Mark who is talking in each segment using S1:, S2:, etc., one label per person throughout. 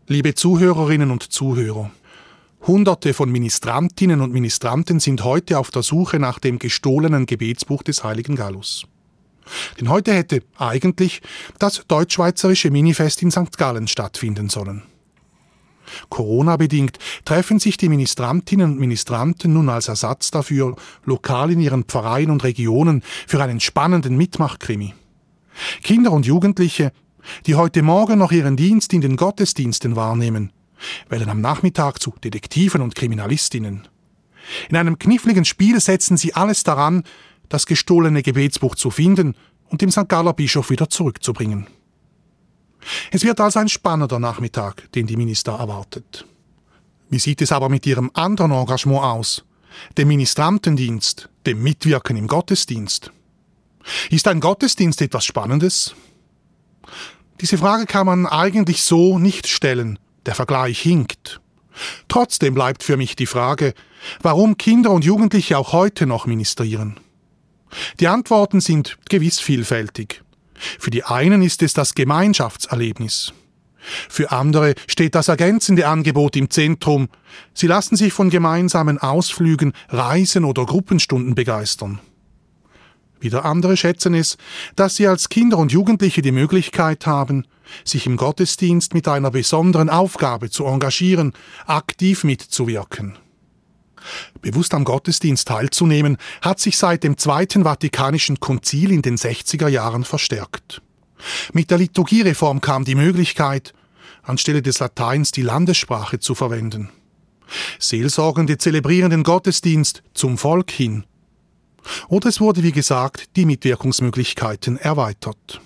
S1: Liebe Zuhörerinnen und Zuhörer, Hunderte von Ministrantinnen und Ministranten sind heute auf der Suche nach dem gestohlenen Gebetsbuch des heiligen Gallus. Denn heute hätte eigentlich das deutsch-schweizerische Minifest in St. Gallen stattfinden sollen. Corona-bedingt treffen sich die Ministrantinnen und Ministranten nun als Ersatz dafür lokal in ihren Pfarreien und Regionen für einen spannenden Mitmachkrimi. Kinder und Jugendliche, die heute Morgen noch ihren Dienst in den Gottesdiensten wahrnehmen, werden am Nachmittag zu Detektiven und Kriminalistinnen. In einem kniffligen Spiel setzen sie alles daran, das gestohlene Gebetsbuch zu finden und dem St. Galler Bischof wieder zurückzubringen. Es wird also ein spannender Nachmittag, den die Minister erwartet. Wie sieht es aber mit ihrem anderen Engagement aus, dem Ministrantendienst, dem Mitwirken im Gottesdienst? Ist ein Gottesdienst etwas Spannendes? Diese Frage kann man eigentlich so nicht stellen, der Vergleich hinkt. Trotzdem bleibt für mich die Frage, warum Kinder und Jugendliche auch heute noch ministrieren. Die Antworten sind gewiss vielfältig. Für die einen ist es das Gemeinschaftserlebnis. Für andere steht das ergänzende Angebot im Zentrum. Sie lassen sich von gemeinsamen Ausflügen, Reisen oder Gruppenstunden begeistern. Wieder andere schätzen es, dass sie als Kinder und Jugendliche die Möglichkeit haben, sich im Gottesdienst mit einer besonderen Aufgabe zu engagieren, aktiv mitzuwirken. Bewusst am Gottesdienst teilzunehmen, hat sich seit dem Zweiten Vatikanischen Konzil in den 60er Jahren verstärkt. Mit der Liturgiereform kam die Möglichkeit, anstelle des Lateins die Landessprache zu verwenden. Seelsorgende zelebrieren den Gottesdienst zum Volk hin. Oder es wurde, wie gesagt, die Mitwirkungsmöglichkeiten erweitert.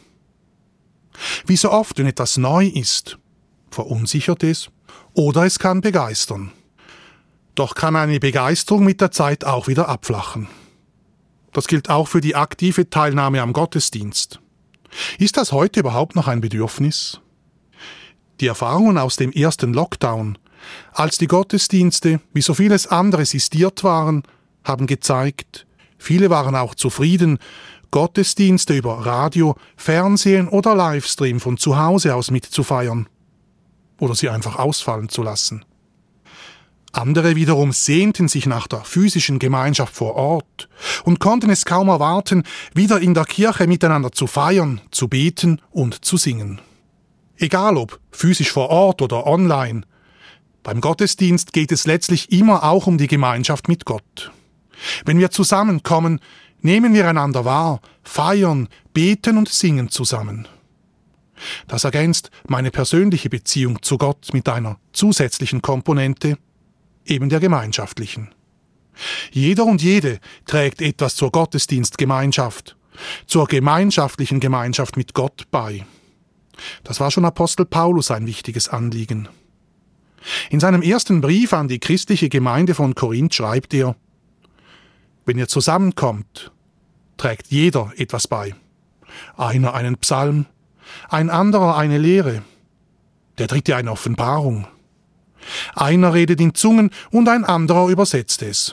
S1: Wie so oft, wenn etwas neu ist, verunsichert es oder es kann begeistern. Doch kann eine Begeisterung mit der Zeit auch wieder abflachen. Das gilt auch für die aktive Teilnahme am Gottesdienst. Ist das heute überhaupt noch ein Bedürfnis? Die Erfahrungen aus dem ersten Lockdown, als die Gottesdienste, wie so vieles andere sistiert waren, haben gezeigt, viele waren auch zufrieden, Gottesdienste über Radio, Fernsehen oder Livestream von zu Hause aus mitzufeiern oder sie einfach ausfallen zu lassen. Andere wiederum sehnten sich nach der physischen Gemeinschaft vor Ort und konnten es kaum erwarten, wieder in der Kirche miteinander zu feiern, zu beten und zu singen. Egal ob physisch vor Ort oder online, beim Gottesdienst geht es letztlich immer auch um die Gemeinschaft mit Gott. Wenn wir zusammenkommen, nehmen wir einander wahr, feiern, beten und singen zusammen. Das ergänzt meine persönliche Beziehung zu Gott mit einer zusätzlichen Komponente, eben der gemeinschaftlichen. Jeder und jede trägt etwas zur Gottesdienstgemeinschaft, zur gemeinschaftlichen Gemeinschaft mit Gott bei. Das war schon Apostel Paulus ein wichtiges Anliegen. In seinem ersten Brief an die christliche Gemeinde von Korinth schreibt er: Wenn ihr zusammenkommt, trägt jeder etwas bei. Einer einen Psalm, ein anderer eine Lehre, der dritte eine Offenbarung. Einer redet in Zungen und ein anderer übersetzt es.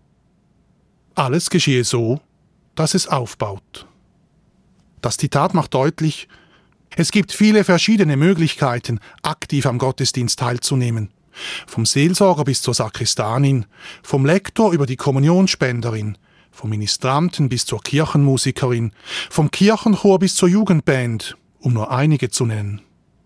S1: Alles geschehe so, dass es aufbaut. Das Zitat macht deutlich, es gibt viele verschiedene Möglichkeiten, aktiv am Gottesdienst teilzunehmen. Vom Seelsorger bis zur Sakristanin, vom Lektor über die Kommunionsspenderin, vom Ministranten bis zur Kirchenmusikerin, vom Kirchenchor bis zur Jugendband, um nur einige zu nennen.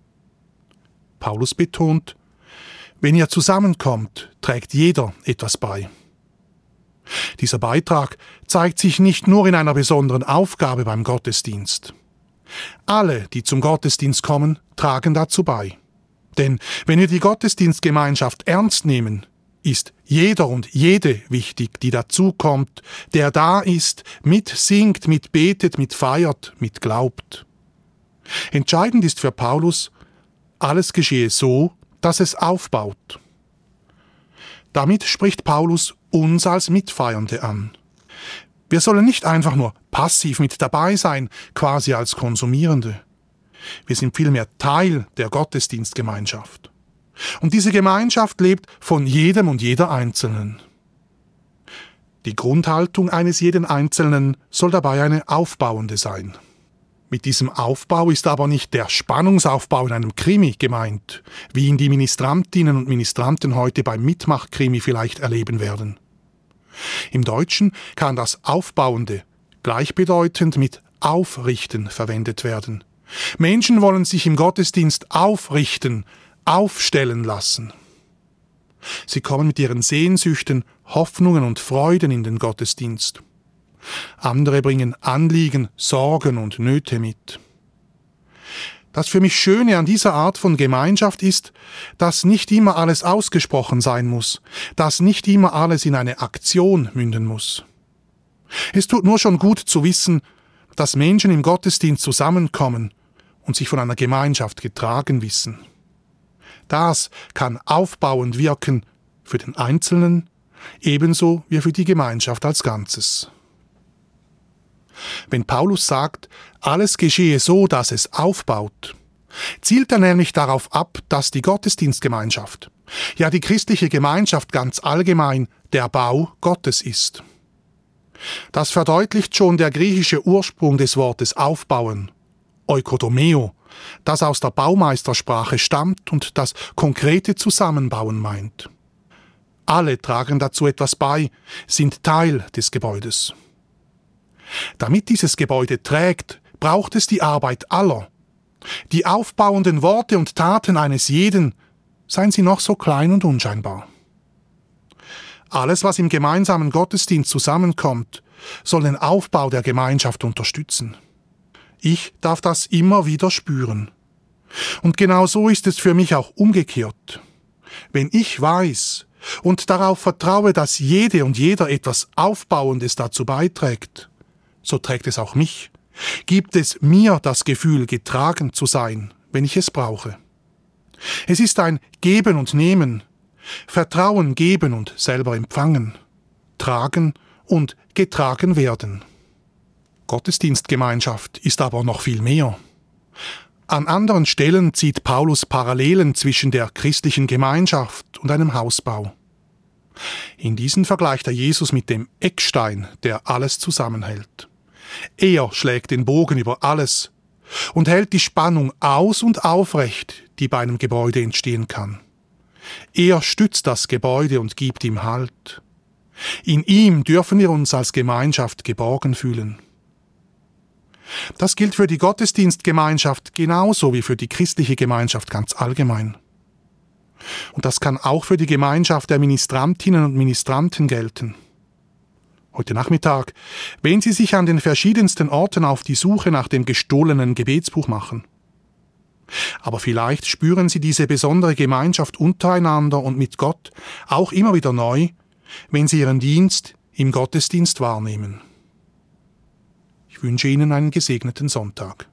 S1: Paulus betont, wenn ihr zusammenkommt, trägt jeder etwas bei. Dieser Beitrag zeigt sich nicht nur in einer besonderen Aufgabe beim Gottesdienst. Alle, die zum Gottesdienst kommen, tragen dazu bei. Denn wenn wir die Gottesdienstgemeinschaft ernst nehmen, ist jeder und jede wichtig, die dazukommt, der da ist, mitsingt, mitbetet, mitfeiert, mitglaubt. Entscheidend ist für Paulus, alles geschehe so, dass es aufbaut. Damit spricht Paulus uns als Mitfeiernde an. Wir sollen nicht einfach nur passiv mit dabei sein, quasi als Konsumierende. Wir sind vielmehr Teil der Gottesdienstgemeinschaft. Und diese Gemeinschaft lebt von jedem und jeder Einzelnen. Die Grundhaltung eines jeden Einzelnen soll dabei eine aufbauende sein. Mit diesem Aufbau ist aber nicht der Spannungsaufbau in einem Krimi gemeint, wie ihn die Ministrantinnen und Ministranten heute beim Mitmach-Krimi vielleicht erleben werden. Im Deutschen kann das Aufbauende gleichbedeutend mit Aufrichten verwendet werden. Menschen wollen sich im Gottesdienst aufrichten, aufstellen lassen. Sie kommen mit ihren Sehnsüchten, Hoffnungen und Freuden in den Gottesdienst. Andere bringen Anliegen, Sorgen und Nöte mit. Das für mich Schöne an dieser Art von Gemeinschaft ist, dass nicht immer alles ausgesprochen sein muss, dass nicht immer alles in eine Aktion münden muss. Es tut nur schon gut zu wissen, dass Menschen im Gottesdienst zusammenkommen und sich von einer Gemeinschaft getragen wissen. Das kann aufbauend wirken für den Einzelnen, ebenso wie für die Gemeinschaft als Ganzes. Wenn Paulus sagt, alles geschehe so, dass es aufbaut, zielt er nämlich darauf ab, dass die Gottesdienstgemeinschaft, ja die christliche Gemeinschaft ganz allgemein, der Bau Gottes ist. Das verdeutlicht schon der griechische Ursprung des Wortes aufbauen, oikodomeo, das aus der Baumeistersprache stammt und das konkrete Zusammenbauen meint. Alle tragen dazu etwas bei, sind Teil des Gebäudes. Damit dieses Gebäude trägt, braucht es die Arbeit aller. Die aufbauenden Worte und Taten eines jeden, seien sie noch so klein und unscheinbar. Alles, was im gemeinsamen Gottesdienst zusammenkommt, soll den Aufbau der Gemeinschaft unterstützen. Ich darf das immer wieder spüren. Und genau so ist es für mich auch umgekehrt. Wenn ich weiß und darauf vertraue, dass jede und jeder etwas Aufbauendes dazu beiträgt, so trägt es auch mich, gibt es mir das Gefühl, getragen zu sein, wenn ich es brauche. Es ist ein Geben und Nehmen, Vertrauen geben und selber empfangen, tragen und getragen werden. Gottesdienstgemeinschaft ist aber noch viel mehr. An anderen Stellen zieht Paulus Parallelen zwischen der christlichen Gemeinschaft und einem Hausbau. In diesen vergleicht er Jesus mit dem Eckstein, der alles zusammenhält. Er schlägt den Bogen über alles und hält die Spannung aus und aufrecht, die bei einem Gebäude entstehen kann. Er stützt das Gebäude und gibt ihm Halt. In ihm dürfen wir uns als Gemeinschaft geborgen fühlen. Das gilt für die Gottesdienstgemeinschaft genauso wie für die christliche Gemeinschaft ganz allgemein. Und das kann auch für die Gemeinschaft der Ministrantinnen und Ministranten gelten. Heute Nachmittag, wenn Sie sich an den verschiedensten Orten auf die Suche nach dem gestohlenen Gebetsbuch machen. Aber vielleicht spüren Sie diese besondere Gemeinschaft untereinander und mit Gott auch immer wieder neu, wenn Sie Ihren Dienst im Gottesdienst wahrnehmen. Ich wünsche Ihnen einen gesegneten Sonntag.